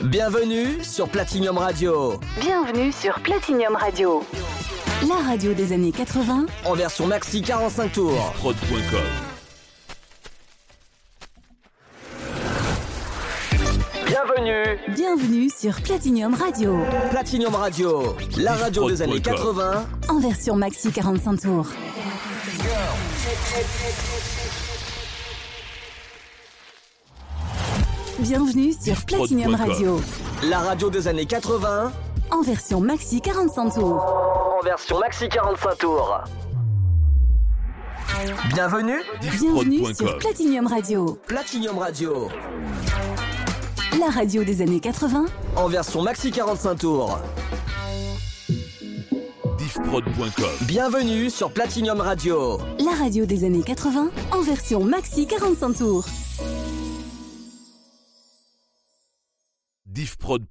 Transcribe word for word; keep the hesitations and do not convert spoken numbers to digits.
Bienvenue sur Platinium Radio. Bienvenue sur Platinium Radio. La radio des années quatre-vingts en version maxi quarante-cinq tours. Prod point com. Bienvenue. Bienvenue sur Platinium Radio. Platinium Radio, la radio des années quatre-vingts en version maxi quarante-cinq tours. Bienvenue sur Platinium Radio. La radio des années quatre-vingts en version maxi quarante-cinq tours. En version maxi quarante-cinq tours. Bienvenue. Bienvenue sur Platinium Radio. Platinium Radio. La radio des années quatre-vingts en version maxi quarante-cinq tours. Diffprod point com. Bienvenue sur Platinium Radio. La radio des années quatre-vingts en version maxi quarante-cinq tours. Diffprod.